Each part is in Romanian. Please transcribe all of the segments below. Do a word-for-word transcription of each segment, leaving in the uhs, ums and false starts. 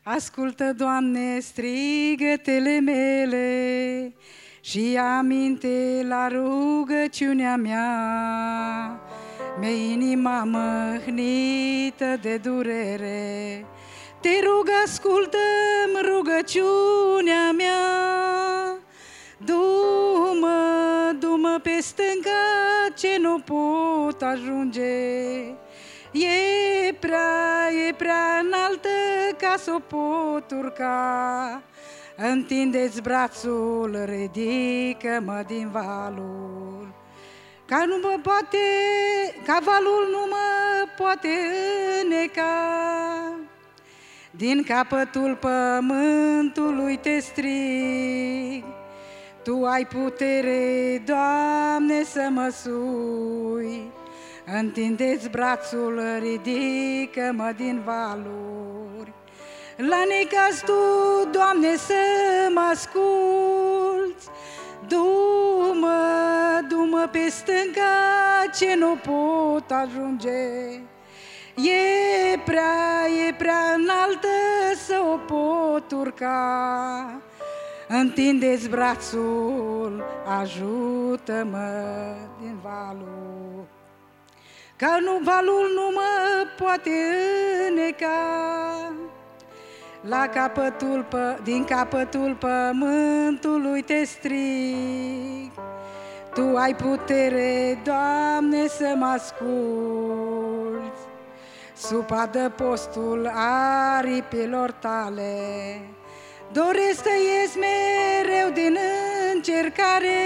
Ascultă, Doamne, strigătele mele și aminte la rugăciunea mea. Mi-e inima măhnită de durere, te rog, ascultă-mi rugăciunea mea. Du-mă, du-mă pe stânga ce nu pot ajunge, e prea, e prea înaltă ca să o pot urca. Întindeți brațul, ridică-mă din valul, ca nu mă poate, ca valul nu mă poate îneca. Din capătul pământului te strig, Tu ai putere, Doamne, să mă sui. Întindeți brațul, ridică-mă din valuri. La necaz Tu, Doamne, să mă asculți. Du-mă, du-mă pe stânga ce nu pot ajunge, e prea, e prea înaltă să o pot urca. Întindeți brațul, ajută-mă din valul, că nu valul nu mă poate îneca. La capătul pă, din capătul pământului te strig, Tu ai putere, Doamne, să mă asculți. Sub adăpostul aripilor Tale doresc să ies mereu din încercare.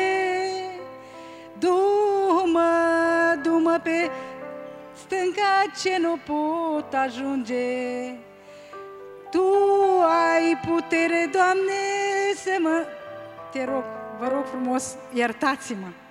Du-mă, du-mă pe stânga ce nu pot ajunge, Tu ai putere, Doamne, să mă... Te rog, vă rog frumos, iertați-mă.